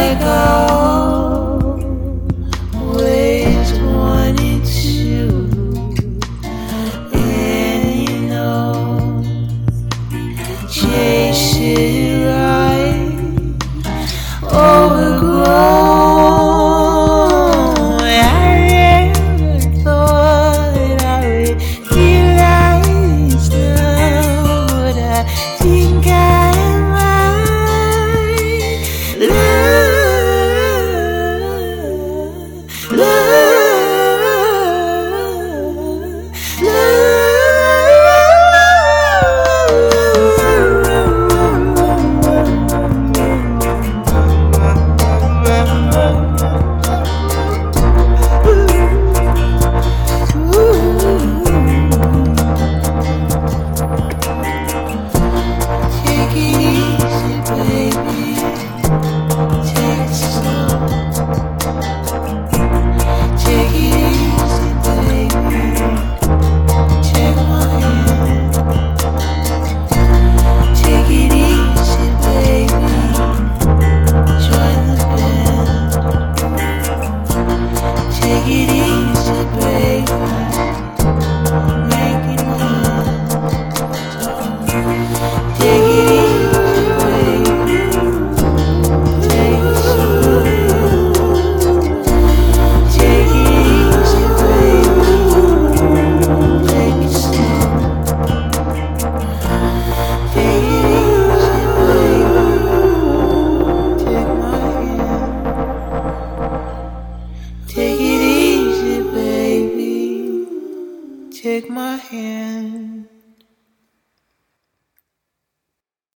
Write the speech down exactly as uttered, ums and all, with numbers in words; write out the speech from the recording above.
like I always wanted to. And you know, chase it right, overgrown. I never thought I would realize now what I think I might love, love. Take it easy, baby. Take my hand.